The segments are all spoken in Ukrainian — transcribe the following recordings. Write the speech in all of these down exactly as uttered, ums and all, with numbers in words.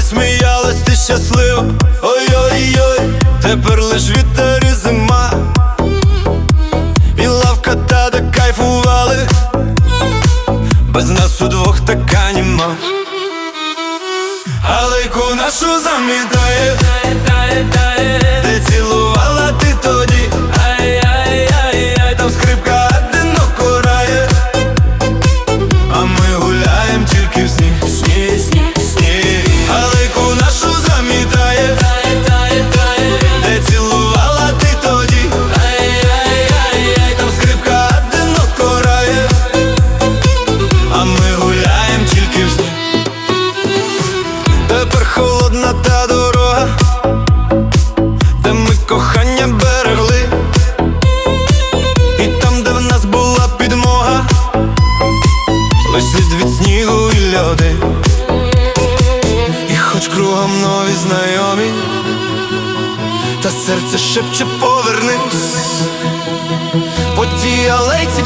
сміялась, ти щаслива. Ой-ой-ой, тепер лиш вітер і зима. І лавка та де кайфували, без нас удвох така німа. Алейку нашу замітає, де цілувала ти тоді. Ай-яй-яй-яй, там скрипка одиноко грає, а ми гуляєм тільки в сніг. Сніг, сніг, сніг. Алейку нашу замітає, де цілувала ти тоді. Ай-яй-яй-яй, там скрипка одиноко грає, а ми гуляєм тільки в сніг. Тепер холодна та дорога, де ми кохання берегли, і там, де в нас була підмога, лиш слід від снігу і льоди. І хоч кругом нові знайомі, та серце шепче повернись. По тій алейці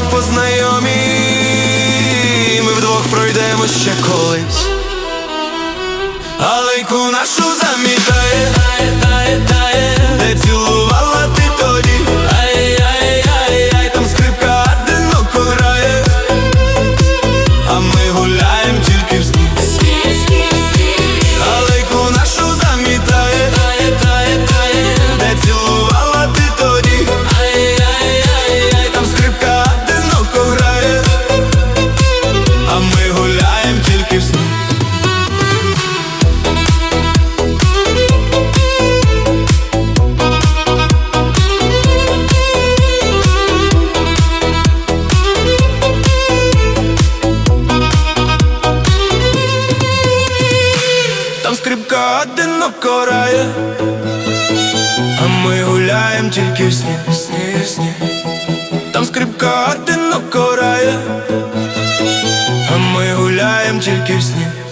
познайомі, ми вдвох пройдемо ще колись. Алейку нашу замітає, де цілувала ти тоді. Ай-яй-яй-яй, там скрипка одиноко грає, а ми гуляєм тільки в сніг. Алейку нашу замітає, де цілувала ти тоді. Ай-яй-яй-яй, там скрипка одиноко грає, а ми гуляєм тільки в сніг. Там скрипка одиноко грає, а ми гуляєм тільки в сніг. Сніг, сніг. Там скрипка одиноко грає, а ми гуляєм тільки в сніг.